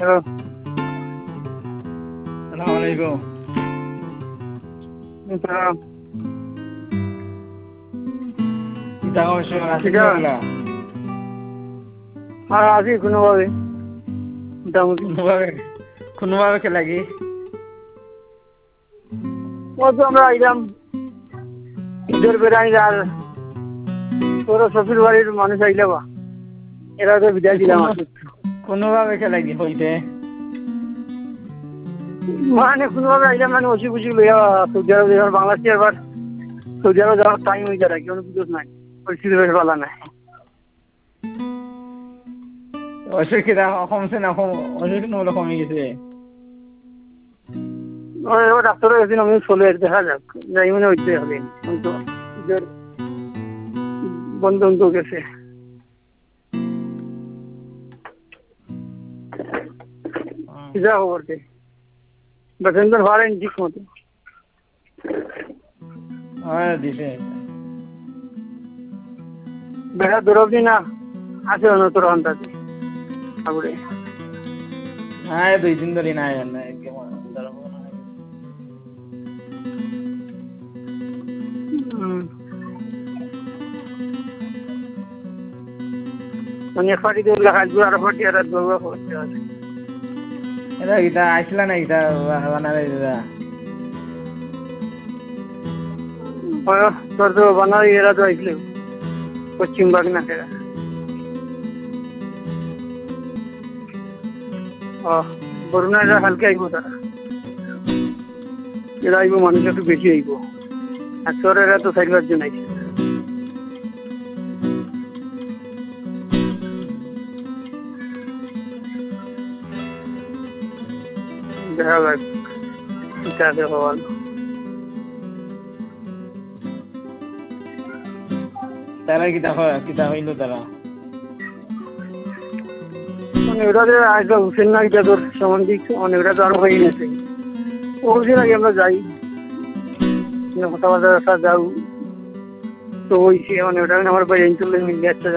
Hello, সালাম আলাইকুম। আসসালাম। কিতা অবশ্য আছেন কিটা বলা আর আছি কোনোভাবে মোটামুটি। কোনোভাবে কোনোভাবে কে লাগি ও তো আমরা আইলাম ঈদের বেড়াই আর তোর শ্বশুর বাড়ির মানুষ আইলে বা এরা তো বিদায় দিলাম কোনো আর কি। কোনোভাবে কে লাগি হইতে মানে কোনোভাবে আইলাম মানে ওষি বুঝি লইয়া সৌদি আরব যখন বাংলাদেশে এবার সৌদি আরব যাওয়ার টাইম হয়ে যায় কোনো বুঝোস নাই, পরিস্থিতি বেশ ভালো নাই। অবশ্য কিতা কমছে না কম অবশ্য কোনো কমে গেছে। এবার ডাক্তারও এসেছিন, আমি চলে দেখা যাক যাই মনে হইতে হবে। কিন্তু ঈদের বন্ধ গেছে। যা খবর কে বেতন তো ভাড়াই ঠিক মতো হ্যাঁ দিছে বেড়া দৌড়বি না আছে তোর অন্তাতে ঠাকুরে। হ্যাঁ 2 দিন ধরে নাই না মানে এক পার্টি দিয়ে লেখা দু আর পার্টি আর দৌড়া করতে হবে। এটা কিতা আইসলা না কিতা বানাবে দিদা তোর তো বানাই এরা তো আইসলে পশ্চিম বাগনাটেরা। বরুণা এরা হালকে আইব, তারা এরা আইব মানুষ একটু বেশি আইব। আর তোর এরা তো 4-5 জন আইছে। দেখা যাক ঠিক আছে হওয়ার। তারা কিতা হইলো তারা মানে ওটা যে আজকে উঠেন না, এটা তোর সামাজিক অনেকটা তো আরো হয়ে গেছে। ওদের আগে আমরা যাই কথাবার্তা যাও তো ওই সে মানে ওটা আমার বাইরে চলে মিলিয়ে